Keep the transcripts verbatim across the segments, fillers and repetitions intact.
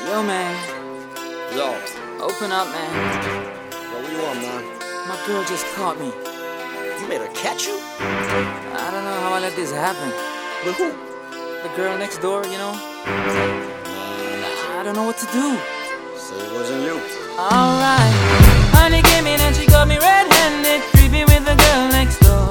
Yo, man. Yo. Open up, man. Yo, what you want, man? My girl just caught me. You made her catch you? I don't know how I let this happen. With who? The girl next door, you know? I don't know what to do. Say it wasn't you. Alright. Honey came in and she got me red-handed, creepy with the girl next door.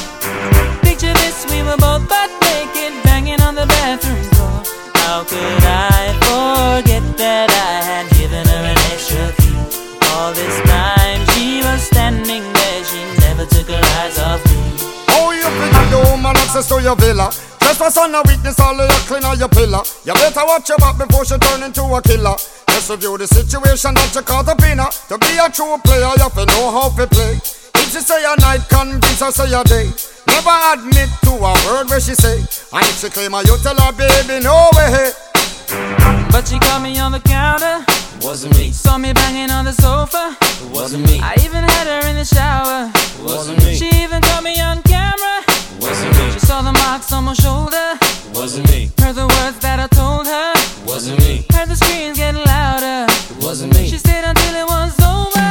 Picture this, we were both butt naked, banging on the bathroom door. How could I forget that I had given her an extra key? All this time she was standing there, she never took her eyes off me. Oh, you figure the woman access to your villa. Trespass on a weakness, all of your clean on your pillar. You better watch your back before she turn into a killer. Just review the situation that you caught up in her. To be a true player, you have to know how to play. If she say a night, convince her say a day. Never admit to a word where she say. And if she claim her, you tell her, baby, no way. But she caught me on the counter. Wasn't me. Saw me banging on the sofa. Wasn't me. I even had her in the shower. Wasn't me. She even caught me on camera. Wasn't me. She saw the marks on my shoulder. Wasn't me. Heard the words that I told her. Wasn't me. Heard the screams getting louder. Wasn't me. She stayed until it was over.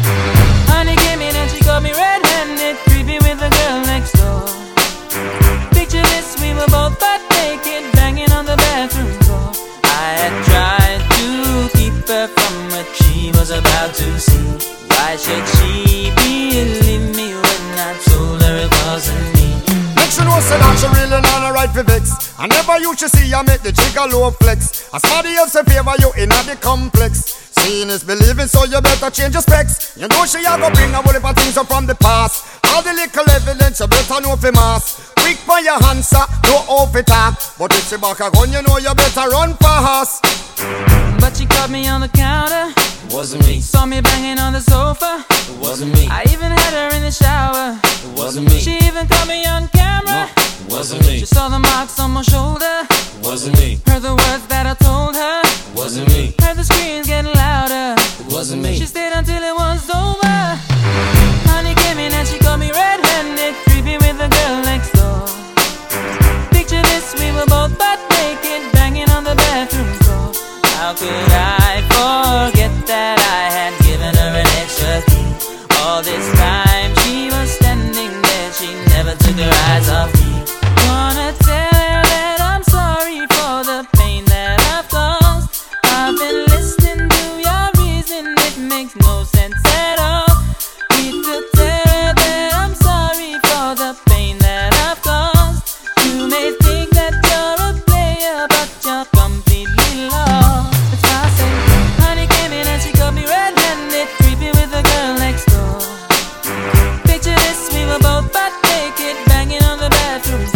Honey came in and she got me red-handed, creepy with the girl next door. Picture this, we were both butt naked, banging on the bathroom door. I had tried to keep her from what she was about to see. Why should she believe me when I told her it wasn't me? Make sure know say that she really not a right for vex. I never used to see her make the jigger low flex. As somebody else in favor you in the complex. Seeing is believing, so you better change your specs. You know she a go bring a whole heap of things up from the past. All the little evidence you better know for mass. Quick for your answer, no off it talk. But if she back a gun, you know you better run fast. But she caught me on the counter. Wasn't me. Saw me banging on the sofa. Wasn't me. I even had her in the shower. Wasn't me. She even caught me on camera. Wasn't me. She saw the marks on my shoulder. Wasn't me. Heard the words that I told her. Wasn't me. Heard the screams getting louder. Wasn't me. She stayed until it was over. Honey came in and she got me red-handed, creepy with the girl next door. Picture this, we were both butt naked, banging on the bathroom door. How could I forget that I had given her an extra key? All this time she was standing there, she never took her eyes off me. Wanna tell her that I'm sorry for the pain that I've caused. I've been listening to your reason, it makes no sense at all. Need to tell her that I'm sorry for the pain that I've caused. You may think that you're a player, but you're completely lost. That's why I say, honey came in and she got me red-handed, creepy with the girl next door. Picture this, we were both butt naked, banging on the bathroom